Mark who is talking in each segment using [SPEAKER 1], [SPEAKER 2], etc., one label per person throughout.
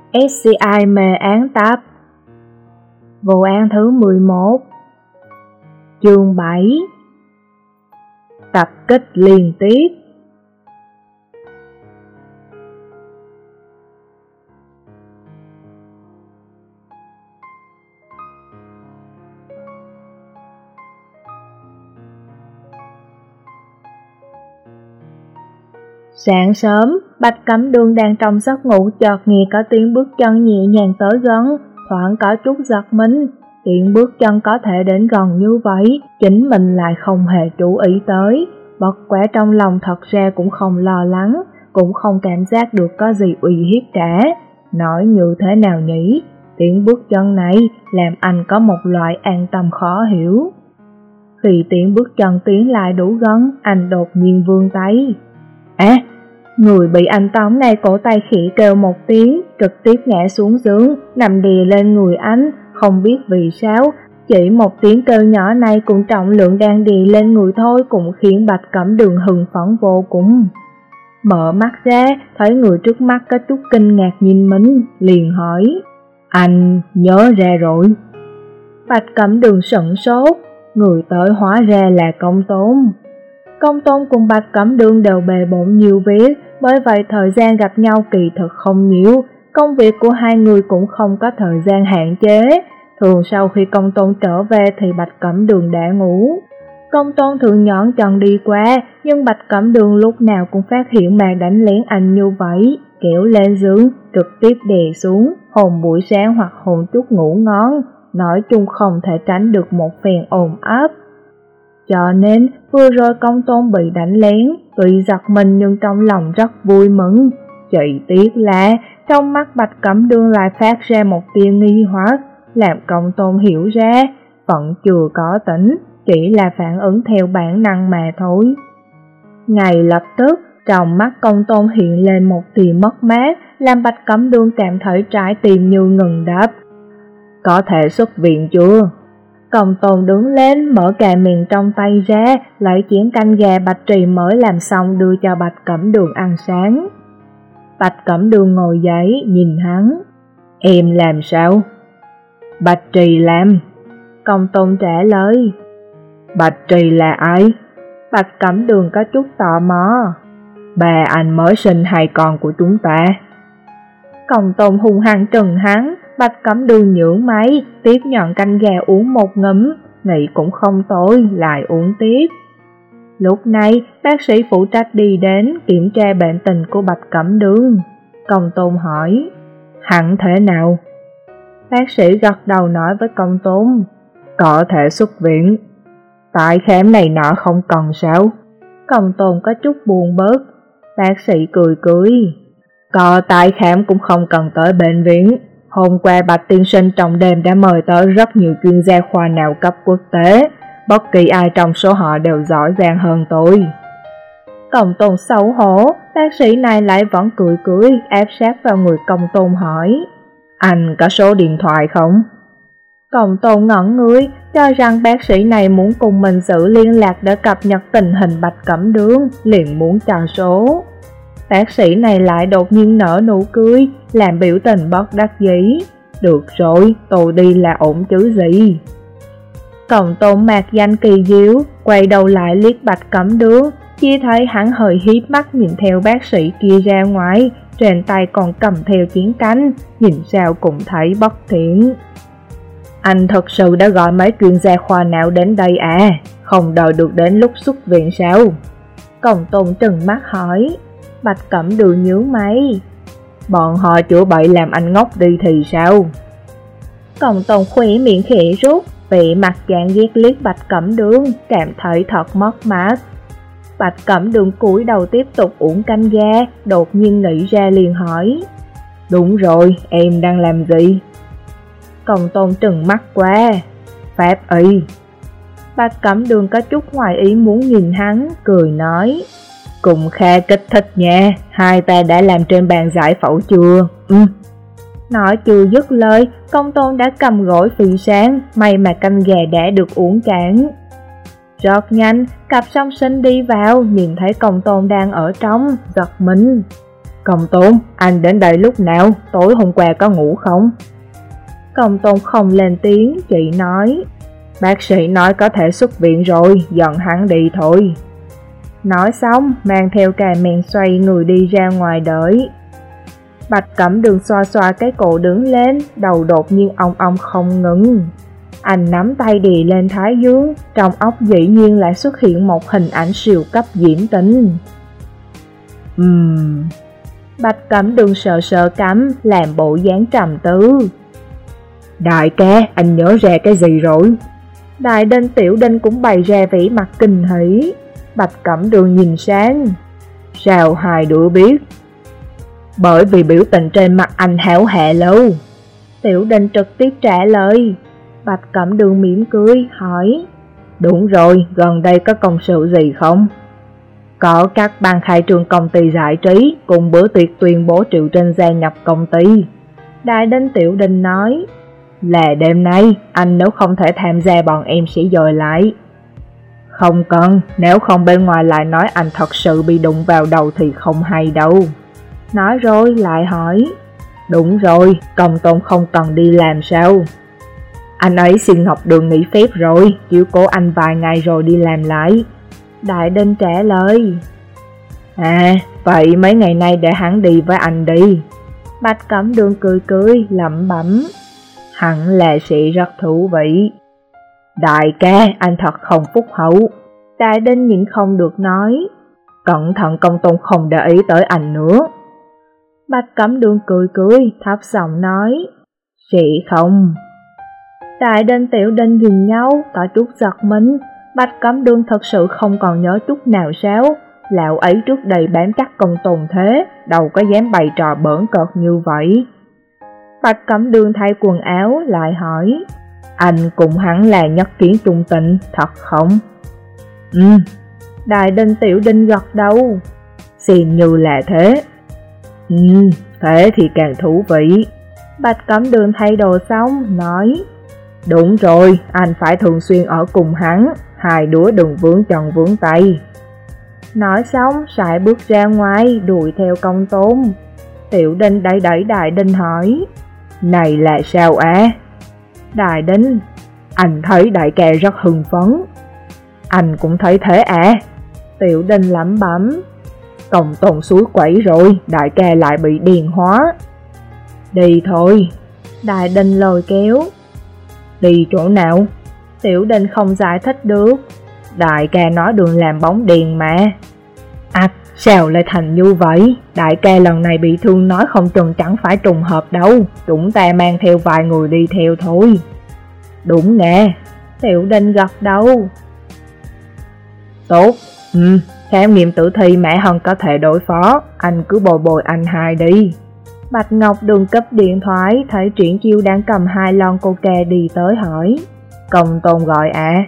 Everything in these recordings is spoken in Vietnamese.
[SPEAKER 1] SCI mê án tập. Vụ án thứ 11. Chương 7. Tập kích liên tiếp. Sáng sớm, Bạch Cẩm Đường đang trong giấc ngủ chợt nghe có tiếng bước chân nhẹ nhàng tới gần, thoáng có chút giật mình. Tiếng bước chân có thể đến gần như vậy, chính mình lại không hề chú ý tới. Bất quá trong lòng thật ra cũng không lo lắng, cũng không cảm giác được có gì uy hiếp cả. Nói như thế nào nhỉ? Tiếng bước chân này làm anh có một loại an tâm khó hiểu. Khi tiếng bước chân tiến lại đủ gần, anh đột nhiên vươn tay. Người bị anh tóm này cổ tay khỉ kêu một tiếng, trực tiếp ngã xuống giường, nằm đè lên người anh, không biết vì sao, chỉ một tiếng kêu nhỏ này cùng trọng lượng đang đè lên người thôi cũng khiến Bạch Cẩm Đường hưng phấn vô cùng. Mở mắt ra, thấy người trước mắt có chút kinh ngạc nhìn mình, liền hỏi, anh nhớ ra rồi. Bạch Cẩm Đường sững sốt, người tới hóa ra là Công Tôn. Công Tôn cùng Bạch Cẩm Đường đều bề bộn nhiều việc, bởi vậy thời gian gặp nhau kỳ thực không nhiều, công việc của hai người cũng không có thời gian hạn chế. Thường sau khi Công Tôn trở về thì Bạch Cẩm Đường đã ngủ. Công Tôn thường nhón chân đi qua, nhưng Bạch Cẩm Đường lúc nào cũng phát hiện màn đánh lén anh như vậy, kéo lên giường, trực tiếp đè xuống, hồn buổi sáng hoặc hồn chút ngủ ngon, nói chung không thể tránh được một phen ồn áp. Cho nên vừa rồi Công Tôn bị đánh lén, tuy giật mình nhưng trong lòng rất vui mừng. Chỉ tiếc là trong mắt Bạch Cẩm Đường lại phát ra một tia nghi hoặc, làm Công Tôn hiểu ra vẫn chưa có tỉnh, chỉ là phản ứng theo bản năng mà thôi. Ngay lập tức trong mắt Công Tôn hiện lên một tia mất mát, làm Bạch Cẩm Đường cảm thấy trái tim như ngừng đập. Có thể xuất viện chưa? Công Tôn đứng lên, mở cà miệng trong tay ra, lấy chén canh gà Bạch Trì mới làm xong đưa cho Bạch Cẩm Đường ăn sáng. Bạch Cẩm Đường ngồi dậy, nhìn hắn. Em làm sao? Bạch Trì làm. Công Tôn trả lời. Bạch Trì là ai? Bạch Cẩm Đường có chút tò mò. Bà anh mới sinh hai con của chúng ta. Công Tôn hung hăng trừng hắn. Bạch Cẩm Đường nhướng máy, tiếp nhận canh gà uống một ngụm, nghĩ cũng không tồi, lại uống tiếp. Lúc này, bác sĩ phụ trách đi đến kiểm tra bệnh tình của Bạch Cẩm Đường. Công Tôn hỏi, hắn thế nào? Bác sĩ gật đầu nói với Công Tôn, có thể xuất viện. Tại khám này nọ không cần sao? Công Tôn có chút buồn bớt. Bác sĩ cười cười, có tại khám cũng không cần tới bệnh viện. Hôm qua Bạch tiên sinh trong đêm đã mời tới rất nhiều chuyên gia khoa não cấp quốc tế, bất kỳ ai trong số họ đều giỏi giang hơn tôi. Công Tôn xấu hổ, bác sĩ này lại vẫn cười cười, áp sát vào người Công Tôn hỏi, anh có số điện thoại không? Công Tôn ngẩn người, cho rằng bác sĩ này muốn cùng mình giữ liên lạc để cập nhật tình hình Bạch Cẩm Đường, liền muốn cho số. Bác sĩ này lại đột nhiên nở nụ cười, làm biểu tình bất đắc dĩ. Được rồi, tôi đi là ổn chứ gì. Công Tôn mạc danh kỳ diệu, quay đầu lại liếc Bạch Cẩm Đường, chỉ thấy hắn hơi híp mắt nhìn theo bác sĩ kia ra ngoài, trên tay còn cầm theo chén canh, nhìn sao cũng thấy bất thiện. Anh thật sự đã gọi mấy chuyên gia khoa não đến đây à, không đợi được đến lúc xuất viện sao? Công Tôn trừng mắt hỏi. Bạch Cẩm Đường nhướng mày. Bọn họ chữa bệnh làm anh ngốc đi thì sao? Công Tôn khóe miệng khẽ rút, vẻ mặt chán ghét liếc Bạch Cẩm Đường, cảm thấy thật mất mát. Bạch Cẩm Đường cúi đầu tiếp tục uống canh gà, đột nhiên nghĩ ra liền hỏi, đúng rồi, em đang làm gì? Công Tôn trừng mắt qua, pháp y. Bạch Cẩm Đường có chút ngoài ý muốn nhìn hắn, cười nói, cũng khá kích thích nha, hai ta đã làm trên bàn giải phẫu chưa? Nói chưa dứt lời, Công Tôn đã cầm gối phi sáng, may mà canh gà đã được uống cạn. Rất nhanh, cặp song sinh đi vào, nhìn thấy Công Tôn đang ở trong, giật mình. Công Tôn, anh đến đây lúc nào? Tối hôm qua có ngủ không? Công Tôn không lên tiếng, chỉ nói, bác sĩ nói có thể xuất viện rồi, dẫn hắn đi thôi. Nói xong, mang theo cà mèn xoay người đi ra ngoài đợi. Bạch Cẩm Đường xoa xoa cái cổ đứng lên, đầu đột nhiên ong ong không ngừng. Anh nắm tay đè lên thái dương, trong óc dĩ nhiên lại xuất hiện một hình ảnh siêu cấp diễm tính. Bạch Cẩm Đường sợ sợ cắm, làm bộ dáng trầm tư. Đại ca, anh nhớ ra cái gì rồi? Đại Đinh Tiểu Đinh cũng bày ra vẻ mặt kinh hỉ. Bạch Cẩm Đường nhìn sang. Sao hai đứa biết? Bởi vì biểu tình trên mặt anh hão hạ lâu. Tiểu Đinh trực tiếp trả lời. Bạch Cẩm Đường mỉm cười, hỏi. Đúng rồi, gần đây có công sự gì không? Có các ban khai trương công ty giải trí, cùng bữa tiệc tuyên bố Triệu Trinh gia nhập công ty. Đại Đinh Tiểu Đinh nói. Là đêm nay, anh nếu không thể tham gia bọn em sẽ dời lại. Không cần, nếu không bên ngoài lại nói anh thật sự bị đụng vào đầu thì không hay đâu. Nói rồi lại hỏi. Đúng rồi, Công Tôn không cần đi làm sao? Anh ấy xin Ngọc Đường nghỉ phép rồi, chiếu cố anh vài ngày rồi đi làm lại. Đại Đinh trả lời. À, vậy mấy ngày nay để hắn đi với anh đi. Bạch Cẩm Đường cười cười, lẩm bẩm. Hẳn là sẽ rất thú vị. Đại ca, anh thật không phúc hậu. Đại Đinh nhịn không được nói. Cẩn thận Công Tôn không để ý tới anh nữa. Bạch Cẩm Đường cười cười, thấp giọng nói. Sẽ không. Đại Đinh Tiểu Đinh nhìn nhau, có chút giật mình. Bạch Cẩm Đường thật sự không còn nhớ chút nào sao? Lão ấy trước đây bám chắc Công Tôn thế, đâu có dám bày trò bỡn cợt như vậy. Bạch Cẩm Đường thay quần áo, lại hỏi. Anh cùng hắn là nhất kiến trung tình, thật không? Đại Đinh Tiểu Đinh gật đầu. Xem như là thế. Thế thì càng thú vị. Bạch Cẩm Đường thay đồ xong, nói. Đúng rồi, anh phải thường xuyên ở cùng hắn, hai đứa đừng vướng chân vướng tay. Nói xong, sải bước ra ngoài, đuổi theo Công Tôn. Tiểu Đinh đẩy Đại Đinh hỏi. Này là sao á? Đại Đinh. Anh thấy đại ca rất hưng phấn. Anh cũng thấy thế à? Tiểu Đinh lẩm bẩm. Công Tôn suối quẩy rồi, đại ca lại bị điên hóa. Đi thôi. Đại Đinh lôi kéo. Đi chỗ nào? Tiểu Đinh không giải thích được. Đại ca nói đường làm bóng đèn mà. À, sao lại thành như vậy? Đại ca lần này bị thương nói không chừng chẳng phải trùng hợp đâu. Chúng ta mang theo vài người đi theo thôi. Đúng nè. Tiểu Đinh gật đầu. Tốt. Khám nghiệm tử thi mẹ Hân có thể đối phó. Anh cứ bồi bồi anh hai đi. Bạch Ngọc Đường cấp điện thoại, thấy Triển Chiêu đang cầm 2 lon coca đi tới hỏi. Công Tôn gọi à?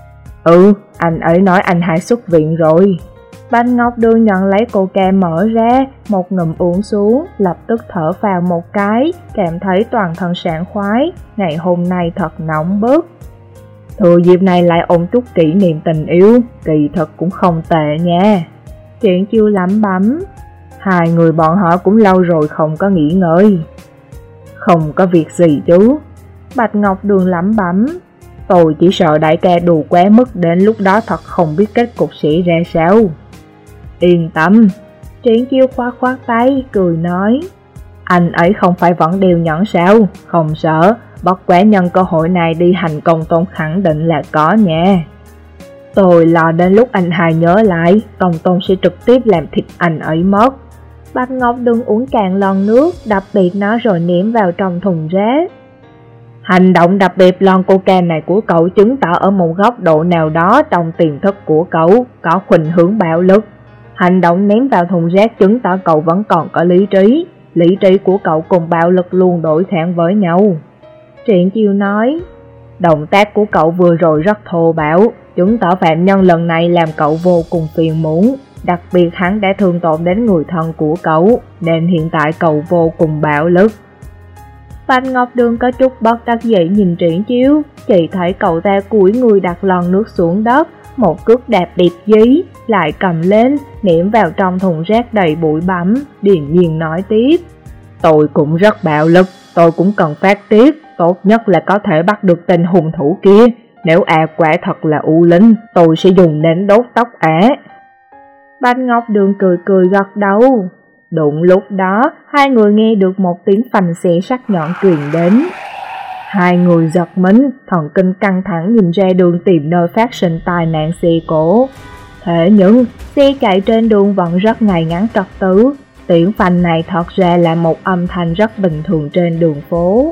[SPEAKER 1] Anh ấy nói anh hai xuất viện rồi. Bạch Ngọc Đường nhận lấy coca mở ra, một ngụm uống xuống, lập tức thở vào một cái, cảm thấy toàn thân sảng khoái, ngày hôm nay thật nóng bức. Thừa dịp này lại ôm chút kỷ niệm tình yêu, kỳ thực cũng không tệ nha. Triển Chiêu lẩm bẩm. Hai người bọn họ cũng lâu rồi không có nghỉ ngơi. Không có việc gì chứ. Bạch Ngọc Đường lẩm bẩm. Tôi chỉ sợ đại ca đùa quá mức, đến lúc đó thật không biết kết cục sẽ ra sao. Yên tâm. Triển Chiêu khoát tay, cười nói. Anh ấy không phải vẫn đều nhẫn sao? Không sợ, bất quá nhân cơ hội này đi hành Công Tôn khẳng định là có nha. Tôi lo đến lúc anh hai nhớ lại, Công Tôn sẽ trực tiếp làm thịt anh ấy mất. Bạch Ngọc Đường uống cạn lon nước, đặc biệt nó rồi ném vào trong thùng rác. Hành động đặc biệt lon coca này của cậu chứng tỏ ở một góc độ nào đó trong tiềm thức của cậu có khuynh hướng bạo lực. Hành động ném vào thùng rác chứng tỏ cậu vẫn còn có lý trí. Lý trí của cậu cùng bạo lực luôn đối kháng với nhau. Triển Chiêu nói. Động tác của cậu vừa rồi rất thô bạo, chứng tỏ phạm nhân lần này làm cậu vô cùng phiền muộn. Đặc biệt hắn đã thương tổn đến người thân của cậu, nên hiện tại cậu vô cùng bạo lực. Bạch Ngọc Đường có chút bất đắc dĩ nhìn Triển Chiêu, chỉ thấy cậu ta cúi người đặt lon nước xuống đất, một cước đạp đẹp dí, lại cầm lên, ném vào trong thùng rác đầy bụi bặm, điềm nhiên nói tiếp. Tôi cũng rất bạo lực, tôi cũng cần phát tiết, tốt nhất là có thể bắt được tên hung thủ kia. Nếu quả thật là U Linh, tôi sẽ dùng nến đốt tóc Bạch Ngọc Đường cười cười gật đầu. Đụng lúc đó, hai người nghe được một tiếng phành xé sắc nhọn truyền đến. Hai người giật mình, thần kinh căng thẳng nhìn ra đường tìm nơi phát sinh tai nạn xe cộ. Thế nhưng, xe chạy trên đường vẫn rất ngay ngắn trật tự. Tiếng phanh này thật ra là một âm thanh rất bình thường trên đường phố.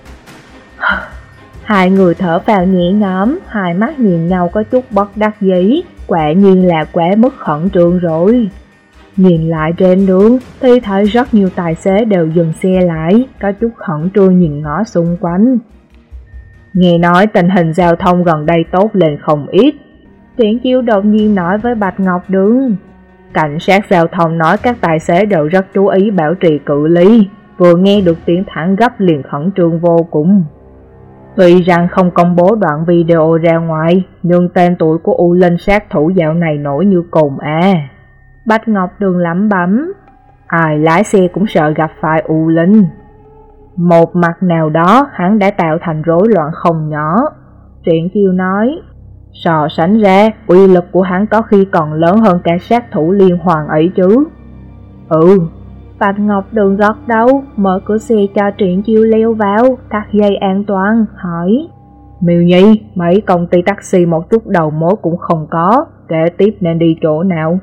[SPEAKER 1] Hai người thở vào nhẹ nhõm, hai mắt nhìn nhau có chút bất đắc dĩ, quả nhiên là quá mức khẩn trương rồi. Nhìn lại trên đường thì thấy rất nhiều tài xế đều dừng xe lại, có chút khẩn trương nhìn ngó xung quanh. Nghe nói tình hình giao thông gần đây tốt lên không ít. Triển Chiêu đột nhiên nói với Bạch Ngọc Đường. Cảnh sát giao thông nói các tài xế đều rất chú ý bảo trì cự ly, vừa nghe được tiếng thẳng gấp liền khẩn trương vô cùng. Tuy rằng không công bố đoạn video ra ngoài, nhưng tên tuổi của U Linh sát thủ dạo này nổi như cồn Bạch Ngọc Đường lẩm bẩm, ai lái xe cũng sợ gặp phải U Linh. Một mặt nào đó hắn đã tạo thành rối loạn không nhỏ. Triển Chiêu nói, so sánh ra, uy lực của hắn có khi còn lớn hơn cả sát thủ liên hoàn ấy chứ. Bạch Ngọc Đường gật đầu, mở cửa xe cho Triển Chiêu leo vào, thắt dây an toàn, hỏi, Miêu Nhi, mấy công ty taxi một chút đầu mối cũng không có, kế tiếp nên đi chỗ nào?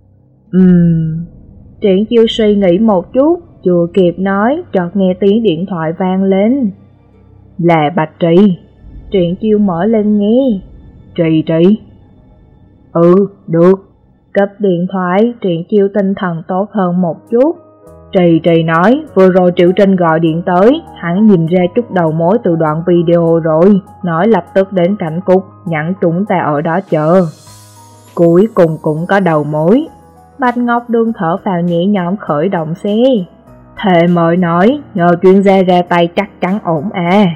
[SPEAKER 1] Triển Chiêu suy nghĩ một chút, chưa kịp nói, chợt nghe tiếng điện thoại vang lên. Là Bạch Trì. Triển Chiêu mở lên nghe. Trì. Được. Cấp điện thoại, Triển Chiêu tinh thần tốt hơn một chút. Trì nói, vừa rồi Triệu Trinh gọi điện tới, hắn nhìn ra chút đầu mối từ đoạn video rồi, nói lập tức đến cảnh cục, nhắn chúng ta ở đó chờ. Cuối cùng cũng có đầu mối. Bạch Ngọc Đường thở vào nhẹ nhõm khởi động xe. Thề mới nói, nhờ chuyên gia ra tay chắc chắn ổn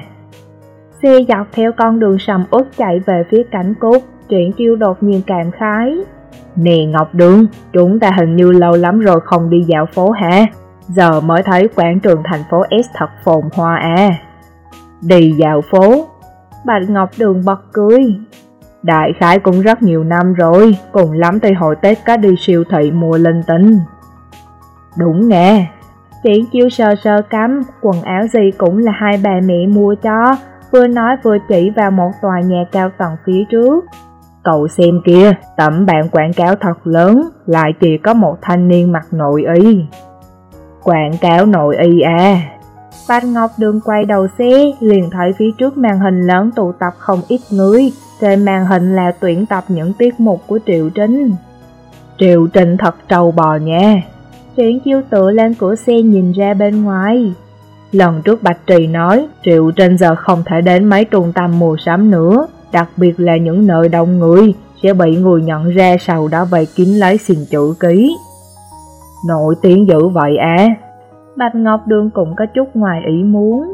[SPEAKER 1] Xe dọc theo con đường sầm uất chạy về phía cảnh cục, Triển Chiêu đột nhiên cảm khái. Nè Ngọc Đường, chúng ta hình như lâu lắm rồi không đi dạo phố hả? Giờ mới thấy quảng trường thành phố S thật phồn hoa Đi dạo phố? Bạch Ngọc Đường bật cười. Đại khái cũng rất nhiều năm rồi, cùng lắm thì hồi Tết có đi siêu thị mua linh tinh. Đúng nghe. Triển Chiêu sờ cắm, quần áo gì cũng là hai bà mẹ mua cho, vừa nói vừa chỉ vào một tòa nhà cao tầng phía trước. Cậu xem kia, tấm bảng quảng cáo thật lớn, lại chỉ có một thanh niên mặc nội y. Quảng cáo nội y Bạch Ngọc Đường quay đầu xe, liền thấy phía trước màn hình lớn tụ tập không ít người, trên màn hình là tuyển tập những tiết mục của Triệu Trinh. Triệu Trinh thật trâu bò nha. Triển Chiêu tựa lên cửa xe nhìn ra bên ngoài. Lần trước Bạch Trì nói, Triệu Trinh giờ không thể đến mấy trung tâm mua sắm nữa, đặc biệt là những nơi đông người, sẽ bị người nhận ra sau đó vây kín lấy xin chữ ký. Nổi tiếng dữ vậy Bạch Ngọc Đường cũng có chút ngoài ý muốn.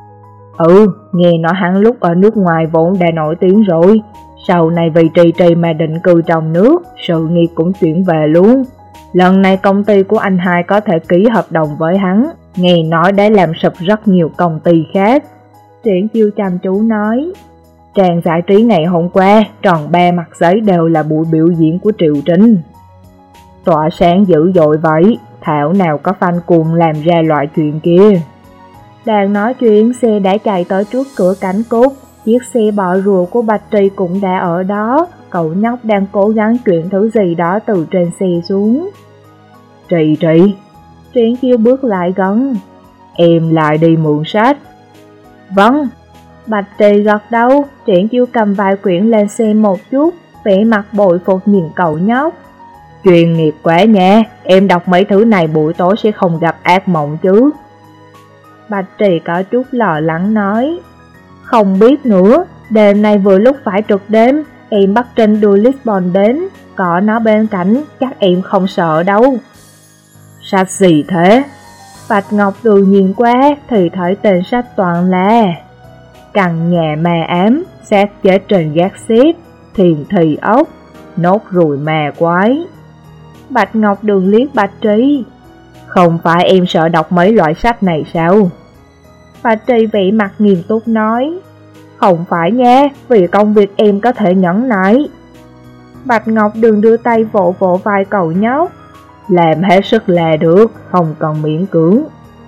[SPEAKER 1] Nghe nói hắn lúc ở nước ngoài vốn đã nổi tiếng rồi, sau này vì Trì mà định cư trong nước, sự nghiệp cũng chuyển về luôn. Lần này công ty của anh hai có thể ký hợp đồng với hắn, nghe nói đã làm sụp rất nhiều công ty khác. Triển Chiêu chăm chú nói, trang giải trí ngày hôm qua, tròn 3 mặt giấy đều là buổi biểu diễn của Triệu Trinh. Tỏa sáng dữ dội vậy, thảo nào có fan cuồng làm ra loại chuyện kia. Đang nói chuyện, xe đã chạy tới trước cửa cảnh cục, chiếc xe bò rùa của Bạch Trì cũng đã ở đó, cậu nhóc đang cố gắng chuyển thứ gì đó từ trên xe xuống. Trì. Triển Chiêu bước lại gần. Em lại đi mượn sách. Vâng. Bạch Trì gật đầu, Triển Chiêu cầm vài quyển lên xem một chút, vẻ mặt bội phục nhìn cậu nhóc. Chuyên nghiệp quá nha, em đọc mấy thứ này buổi tối sẽ không gặp ác mộng chứ. Bạch Trì có chút lo lắng nói. Không biết nữa, đêm nay vừa lúc phải trực đêm, em bắt Trinh đưa Lisbon đến, có nó bên cạnh, chắc em không sợ đâu. Sách gì thế? Bạch Ngọc Đường nhìn qua thì thấy tên sách toàn là Căn nhà ma ám, xác chết trên gác xếp, thiền thì ốc, nốt ruồi mà quái. Bạch Ngọc Đường liếc Bạch Trí. Không phải em sợ đọc mấy loại sách này sao? Bạch Trí vẻ mặt nghiêm túc nói. Không phải nha, vì công việc em có thể nhẫn nại. Bạch Ngọc Đường đưa tay vỗ vỗ vai cậu nhóc. Làm hết sức là được, không cần miễn cưỡng.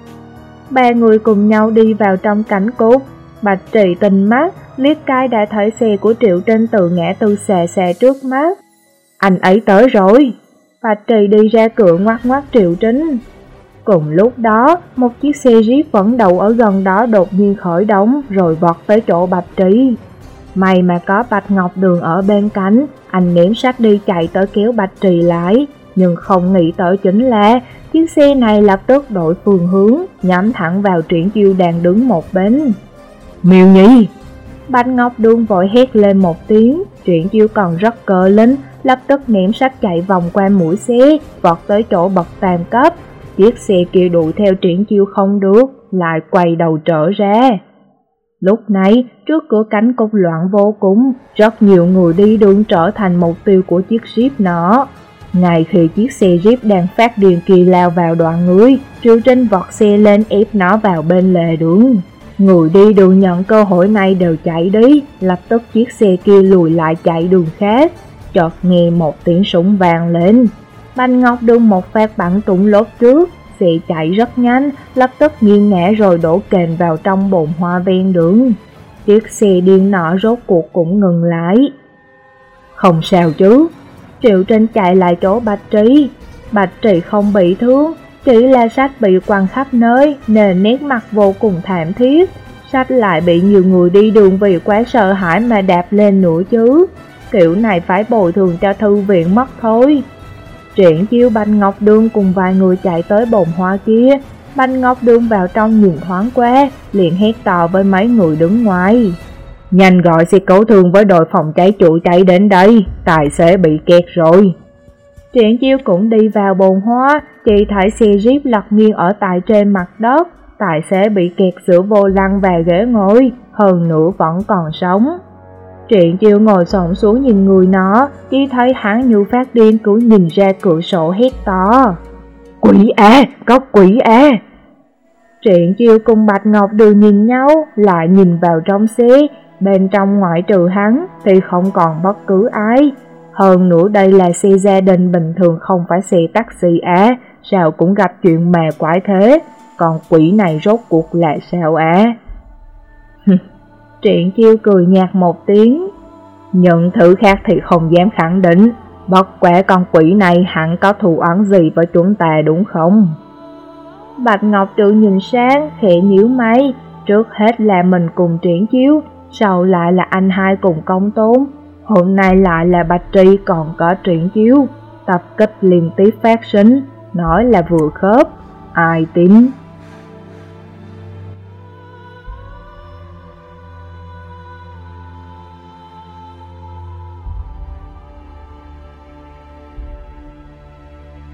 [SPEAKER 1] Ba người cùng nhau đi vào trong cảnh cốt. Bạch Trì tinh mắt, liếc cái đã thấy xe của Triệu Trinh từ ngã tư xà xà trước mắt. Anh ấy tới rồi. Bạch Trì đi ra cửa ngoắc ngoắc Triệu Trinh. Cùng lúc đó, một chiếc xe Jeep vẫn đậu ở gần đó đột nhiên khởi động rồi vọt tới chỗ Bạch Trì. May mà có Bạch Ngọc Đường ở bên cạnh, anh ném sát đi chạy tới kéo Bạch Trì lại. Nhưng không nghĩ tới chính là chiếc xe này lập tức đổi phương hướng, nhắm thẳng vào Triển Chiêu đang đứng một bên. Miêu Nhi! Bạch Ngọc Đường vội hét lên một tiếng. Triển Chiêu còn rất cơ linh, lập tức ném sách chạy vòng qua mũi xe, vọt tới chỗ bậc tam cấp. Chiếc xe kia đuổi theo Triển Chiêu không được, lại quay đầu trở ra. Lúc này, trước cửa cánh cục loạn vô cùng, rất nhiều người đi đường trở thành mục tiêu của chiếc Jeep nó. Ngay khi chiếc xe Jeep đang phát điên kia lao vào đoàn người, Triệu Trinh vọt xe lên ép nó vào bên lề đường. Người đi đường nhận cơ hội này đều chạy đi, lập tức chiếc xe kia lùi lại chạy đường khác. Chợt nghe một tiếng súng vang lên. Bạch Ngọc Đường một phát bắn trúng lốp trước, xe chạy rất nhanh, lập tức nghiêng ngã rồi đổ kềnh vào trong bồn hoa ven đường. Chiếc xe điên nọ rốt cuộc cũng ngừng lại. Không sao chứ? Triệu Trinh chạy lại chỗ Bạch Trí. Bạch Trí không bị thương, chỉ là sách bị quăng khắp nơi nên nét mặt vô cùng thảm thiết. Sách lại bị nhiều người đi đường vì quá sợ hãi mà đạp lên nữa chứ. Kiểu này phải bồi thường cho thư viện mất thôi. Triển Chiêu, Bạch Ngọc Đường cùng vài người chạy tới bồn hoa kia. Bạch Ngọc Đường vào trong nhìn thoáng qua, liền hét to với mấy người đứng ngoài. Nhanh gọi xe cứu thương với đội phòng cháy chữa cháy đến đây, tài xế bị kẹt rồi. Triển Chiêu cũng đi vào bồn hoa, chỉ thấy xe Jeep lật nghiêng ở tại trên mặt đất. Tài xế bị kẹt giữa vô lăng và ghế ngồi, hơn nữa vẫn còn sống. Triển Chiêu ngồi xổm xuống nhìn người nó, chỉ thấy hắn như phát điên cứ nhìn ra cửa sổ hét to. Quỷ à, có quỷ à! Triển Chiêu cùng Bạch Ngọc Đường nhìn nhau, lại nhìn vào trong xe. Bên trong ngoại trừ hắn thì không còn bất cứ ai. Hơn nữa đây là xe gia đình bình thường không phải xe taxi á, sao cũng gặp chuyện mà quái thế. Còn quỷ này rốt cuộc là sao á? Triển Chiêu cười nhạt một tiếng. Những thứ khác thì không dám khẳng định, bất quả con quỷ này hẳn có thù oán gì với chúng ta đúng không? Bạch Ngọc Đường nhìn sang, khẽ nhíu mày. Trước hết là mình cùng Triển Chiêu, sau lại là anh hai cùng Công Tôn, hôm nay lại là Bạch Tri còn có Triển Chiêu. Tập kích liên tiếp phát sinh, nói là vừa khớp, ai tin?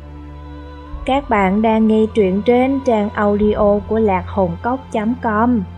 [SPEAKER 1] Các bạn đang nghe truyện trên trang audio của lạc hồn cốc.com.